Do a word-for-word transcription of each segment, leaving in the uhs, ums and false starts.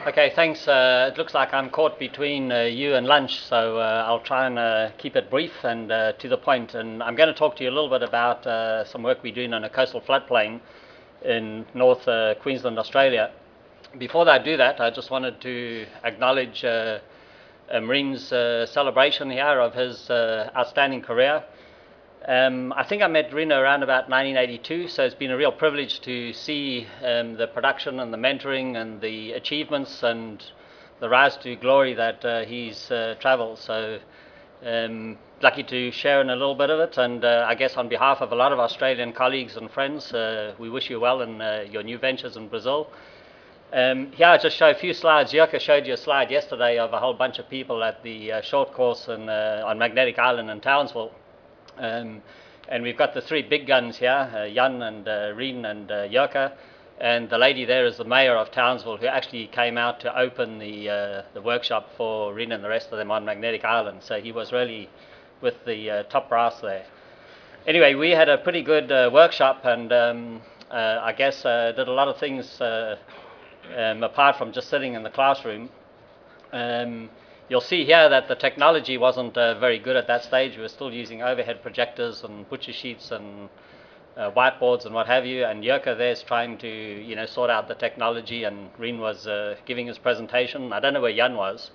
Okay, thanks. Uh, it looks like I'm caught between uh, you and lunch, so uh, I'll try and uh, keep it brief and uh, to the point. And I'm going to talk to you a little bit about uh, some work we're doing on a coastal floodplain in North uh, Queensland, Australia. Before I do that, I just wanted to acknowledge uh, uh, Marine's uh, celebration here of his uh, outstanding career. Um, I think I met Rino around about nineteen eighty-two, so it's been a real privilege to see um, the production and the mentoring and the achievements and the rise to glory that uh, he's uh, travelled. So um, lucky to share in a little bit of it, and uh, I guess on behalf of a lot of Australian colleagues and friends, uh, we wish you well in uh, your new ventures in Brazil. Um, here I just show a few slides. Jirka showed you a slide yesterday of a whole bunch of people at the uh, short course in, uh, on Magnetic Island in Townsville. Um, and we've got the three big guns here, uh, Jan and uh, Rien and uh, Jirka, and the lady there is the mayor of Townsville, who actually came out to open the uh, the workshop for Rien and the rest of them on Magnetic Island. So he was really with the uh, top brass there. Anyway, we had a pretty good uh, workshop, and um, uh, I guess uh, did a lot of things uh, um, apart from just sitting in the classroom. Um, You'll see here that the technology wasn't uh, very good at that stage. We were still using overhead projectors and butcher sheets and uh, whiteboards and what have you. And Jirka there's trying to, you know, sort out the technology, and Rien was uh, giving his presentation. I don't know where Jan was.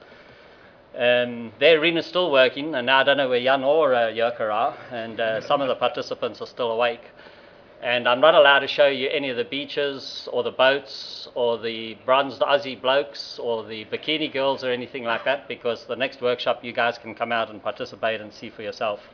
Um, there, Rien is still working, and now I don't know where Jan or uh, Jirka are. And uh, some of the participants are still awake. And I'm not allowed to show you any of the beaches or the boats or the bronzed Aussie blokes or the bikini girls or anything like that, because the next workshop you guys can come out and participate and see for yourself.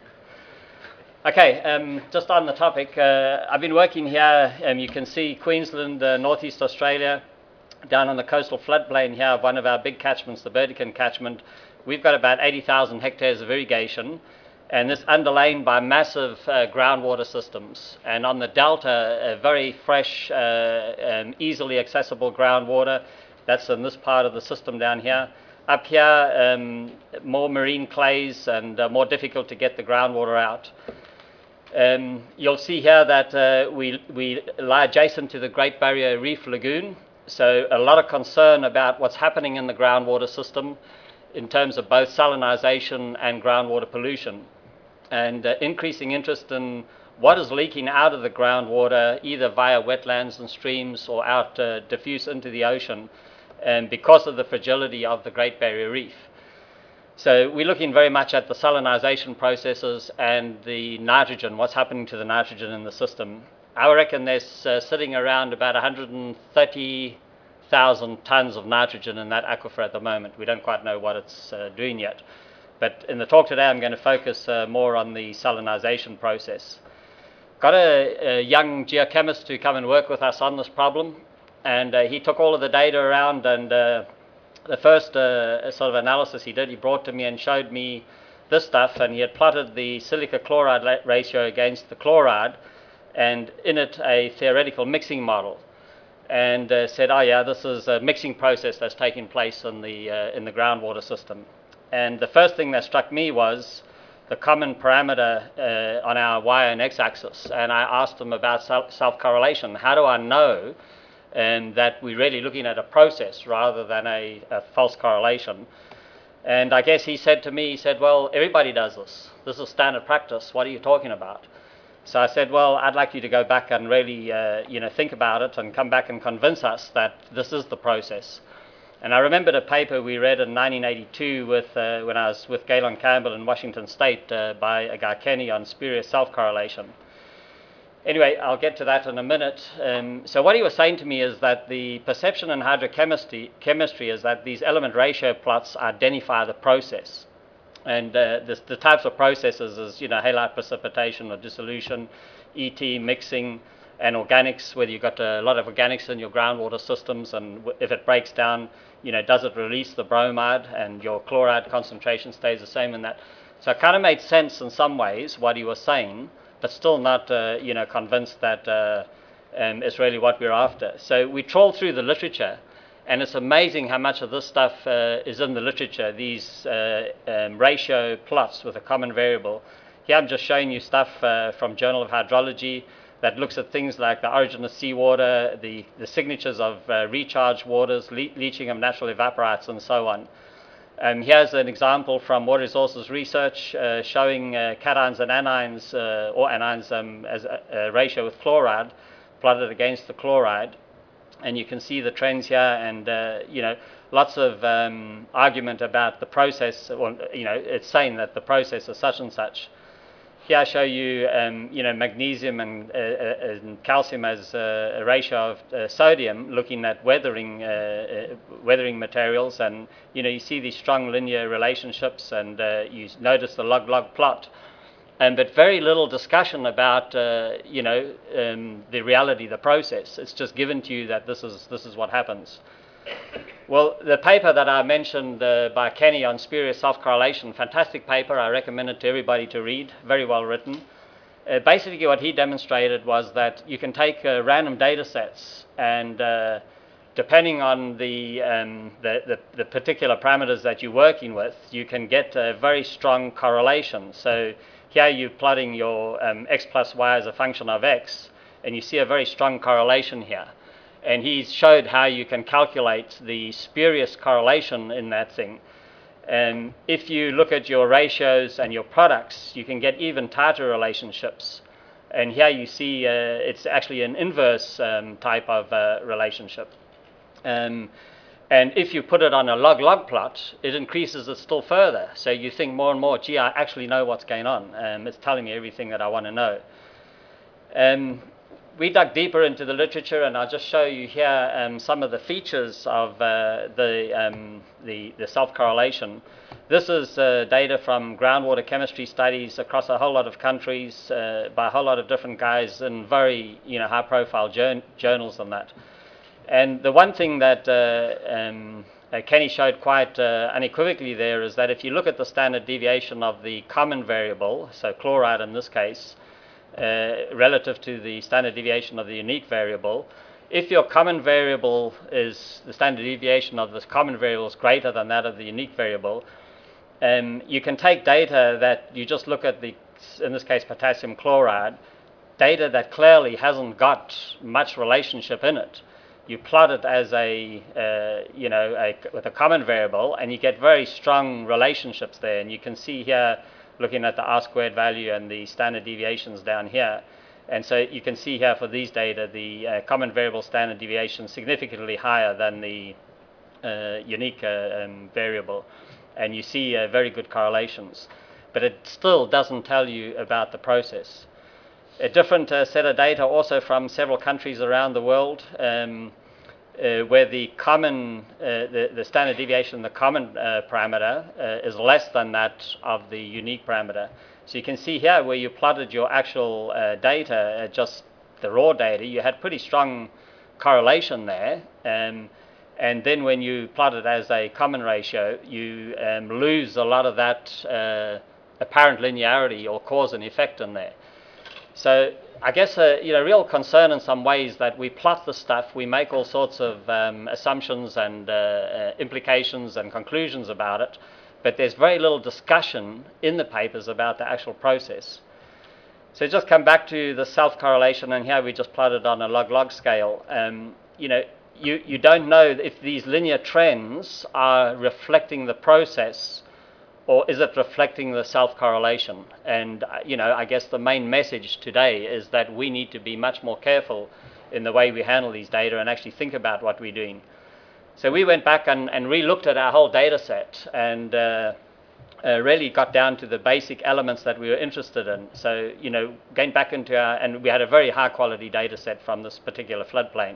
Okay, um, just on the topic, uh, I've been working here, um, you can see Queensland, uh, Northeast Australia, down on the coastal floodplain here, one of our big catchments, the Burdekin catchment. We've got about eighty thousand hectares of irrigation, and this underlain by massive uh, groundwater systems. And on the delta, a very fresh, uh, um, easily accessible groundwater. That's in this part of the system down here. Up here, um, more marine clays and uh, more difficult to get the groundwater out. Um, you'll see here that uh, we, we lie adjacent to the Great Barrier Reef Lagoon. So a lot of concern about what's happening in the groundwater system in terms of both salinization and groundwater pollution, and uh, increasing interest in what is leaking out of the groundwater, either via wetlands and streams or out uh, diffuse into the ocean, and because of the fragility of the Great Barrier Reef. So we're looking very much at the salinization processes and the nitrogen, what's happening to the nitrogen in the system. I reckon there's uh, sitting around about one hundred thirty thousand tons of nitrogen in that aquifer at the moment. We don't quite know what it's uh, doing yet. But in the talk today, I'm going to focus uh, more on the salinization process. Got a, a young geochemist to come and work with us on this problem, and uh, he took all of the data around, and uh, the first uh, sort of analysis he did, he brought to me and showed me this stuff, and he had plotted the silica chloride ratio against the chloride, and in it a theoretical mixing model, and uh, said, oh yeah, this is a mixing process that's taking place in the, uh, in the groundwater system. And the first thing that struck me was the common parameter uh, on our y and x-axis. And I asked him about self-correlation. How do I know um, that we're really looking at a process rather than a, a false correlation? And I guess he said to me, he said, well, everybody does this. This is standard practice. What are you talking about? So I said, well, I'd like you to go back and really uh, you know, think about it and come back and convince us that this is the process. And I remembered a paper we read in nineteen eighty-two with, uh, when I was with Galen Campbell in Washington State uh, by a guy Kenny on spurious self-correlation. Anyway, I'll get to that in a minute. Um, so what he was saying to me is that the perception in hydrochemistry chemistry is that these element ratio plots identify the process. And uh, this, the types of processes is, you know, halide precipitation or dissolution, E T, mixing, and organics, whether you've got a lot of organics in your groundwater systems, and if it breaks down, you know, does it release the bromide and your chloride concentration stays the same in that. So it kind of made sense in some ways what he was saying, but still not, uh, you know, convinced that uh, um, it's really what we're after. So we trawl through the literature, and it's amazing how much of this stuff uh, is in the literature, these uh, um, ratio plots with a common variable. Here I'm just showing you stuff uh, from Journal of Hydrology, that looks at things like the origin of seawater, the, the signatures of uh, recharge waters, le- leaching of natural evaporites, and so on. Um, here's an example from Water Resources Research uh, showing uh, cations and anions, uh, or anions um, as a, a ratio with chloride, plotted against the chloride. And you can see the trends here, and uh, you know, lots of um, argument about the process. Or, you know, it's saying that the process is such and such. Here I show you, um, you know, magnesium and, uh, and calcium as uh, a ratio of uh, sodium, looking at weathering, uh, uh, weathering materials, and you know, you see these strong linear relationships, and uh, you notice the log-log plot. Um, but very little discussion about, uh, you know, um, the reality, the process. It's just given to you that this is this is what happens. Well, the paper that I mentioned uh, by Kenny on spurious self-correlation, fantastic paper. I recommend it to everybody to read. Very well written. Uh, basically, what he demonstrated was that you can take uh, random data sets and uh, depending on the, um, the, the the particular parameters that you're working with, you can get a very strong correlation. So here you're plotting your um, x plus y as a function of x, and you see a very strong correlation here. And he showed how you can calculate the spurious correlation in that thing. And if you look at your ratios and your products, you can get even tighter relationships. And here you see uh, it's actually an inverse um, type of uh, relationship. Um, And if you put it on a log-log plot, it increases it still further. So you think more and more, gee, I actually know what's going on. Um, it's telling me everything that I want to know. Um, we dug deeper into the literature, and I'll just show you here um, some of the features of uh, the, um, the, the self-correlation. This is uh, data from groundwater chemistry studies across a whole lot of countries uh, by a whole lot of different guys in very you know, high-profile jour- journals and that. And the one thing that uh, um, uh, Kenny showed quite uh, unequivocally there is that if you look at the standard deviation of the common variable, so chloride in this case, uh, relative to the standard deviation of the unique variable, if your common variable is, the standard deviation of this common variable is greater than that of the unique variable, um, you can take data that you just look at the, in this case, potassium chloride, data that clearly hasn't got much relationship in it. You plot it as a, uh, you know, a, with a common variable, and you get very strong relationships there. And you can see here, looking at the R squared value and the standard deviations down here. And so you can see here for these data, the uh, common variable standard deviation significantly higher than the uh, unique uh, um, variable. And you see uh, very good correlations. But it still doesn't tell you about the process. A different uh, set of data also from several countries around the world um, uh, where the common, uh, the, the standard deviation, the common uh, parameter uh, is less than that of the unique parameter. So you can see here where you plotted your actual uh, data, uh, just the raw data, you had pretty strong correlation there. Um, and then when you plot it as a common ratio, you um, lose a lot of that uh, apparent linearity or cause and effect in there. So I guess a you know, real concern in some ways that we plot the stuff, we make all sorts of um, assumptions and uh, uh, implications and conclusions about it, but there's very little discussion in the papers about the actual process. So just come back to the self-correlation, and here we just plotted on a log-log scale. Um, you know, you, you don't know if these linear trends are reflecting the process or is it reflecting the self-correlation? And, you know, I guess the main message today is that we need to be much more careful in the way we handle these data and actually think about what we're doing. So we went back and, and re-looked at our whole data set and uh, uh, really got down to the basic elements that we were interested in. So, you know, going back into our, and we had a very high-quality data set from this particular floodplain.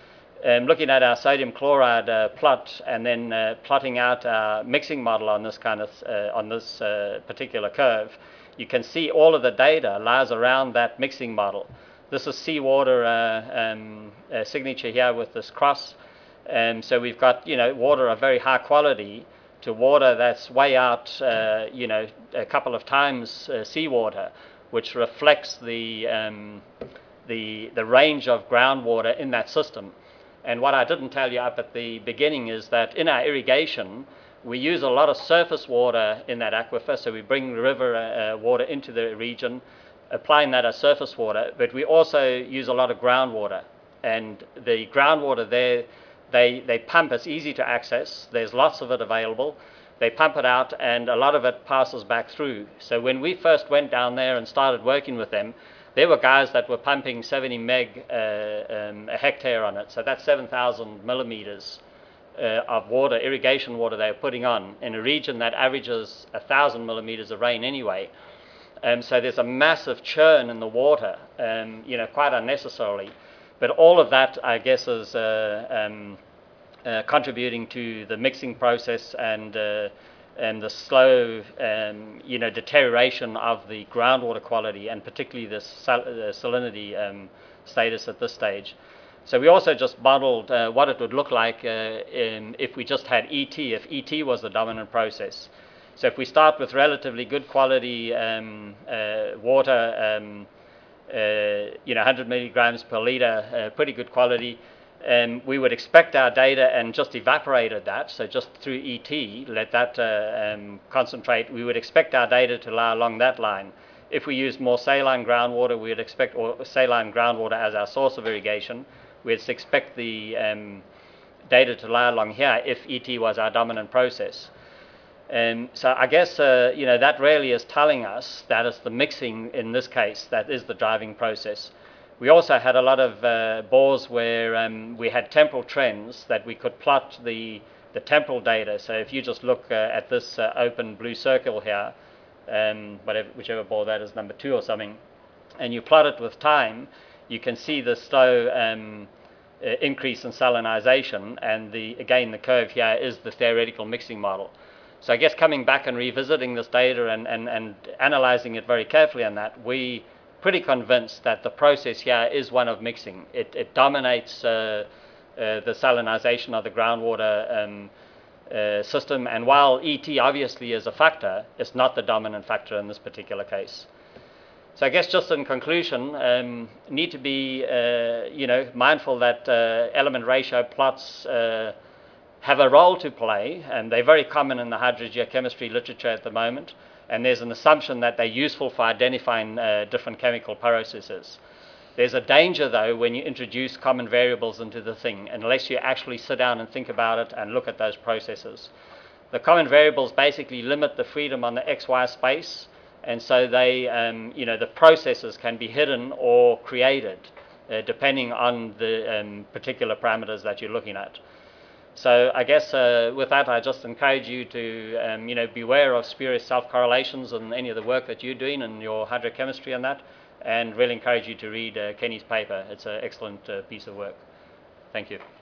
Um, looking at our sodium chloride uh, plot and then uh, plotting out our mixing model on this kind of uh, on this uh, particular curve, you can see all of the data lies around that mixing model. This is seawater uh, um, uh, signature here with this cross, and so we've got you know water of very high quality to water that's way out uh, you know a couple of times uh, seawater, which reflects the um, the the range of groundwater in that system. And what I didn't tell you up at the beginning is that in our irrigation, we use a lot of surface water in that aquifer, so we bring river uh, water into the region. applying that as surface water, but we also use a lot of groundwater. And the groundwater there, they, they pump, it's easy to access, there's lots of it available. They pump it out and a lot of it passes back through. So when we first went down there and started working with them, there were guys that were pumping seventy meg uh, um, a hectare on it. So that's seven thousand millimeters uh, of water, irrigation water they were putting on in a region that averages one thousand millimeters of rain anyway. Um, so there's a massive churn in the water, um, you know, quite unnecessarily. But all of that, I guess, is uh, um, uh, contributing to the mixing process and uh, and the slow, um, you know, deterioration of the groundwater quality, and particularly the, sal- the salinity um, status at this stage. So we also just modeled uh, what it would look like uh, in, if we just had E T, if E T was the dominant process. So if we start with relatively good quality um, uh, water, um, uh, you know, one hundred milligrams per liter, uh, pretty good quality, um, we would expect our data and just evaporated that, so just through E T, let that uh, um, concentrate, we would expect our data to lie along that line. If we use more saline groundwater, we would expect, or saline groundwater as our source of irrigation, we'd expect the um, data to lie along here if E T was our dominant process. Um, so I guess uh, you know, that really is telling us that it's the mixing in this case that is the driving process. We also had a lot of uh, bores where um, we had temporal trends that we could plot the, the temporal data. So if you just look uh, at this uh, open blue circle here, um, whatever, whichever bore that is, number two or something, and you plot it with time, you can see the slow um, uh, increase in salinization, and the again the curve here is the theoretical mixing model. So I guess coming back and revisiting this data and, and, and analyzing it very carefully on that, we pretty convinced that the process here is one of mixing. It, it dominates uh, uh, the salinization of the groundwater um, uh, system, and while E T obviously is a factor, it's not the dominant factor in this particular case. So I guess just in conclusion, um, need to be uh, you know, mindful that uh, element ratio plots uh, have a role to play, and they're very common in the hydrogeochemistry literature at the moment, and there's an assumption that they're useful for identifying uh, different chemical processes. There's a danger, though, when you introduce common variables into the thing, unless you actually sit down and think about it and look at those processes. The common variables basically limit the freedom on the X Y space, and so they, um, you know, the processes can be hidden or created, uh, depending on the um, particular parameters that you're looking at. So I guess uh, with that, I just encourage you to um, you know, beware of spurious self-correlations in any of the work that you're doing in your hydrochemistry and that, and really encourage you to read uh, Kenny's paper. It's an excellent uh, piece of work. Thank you.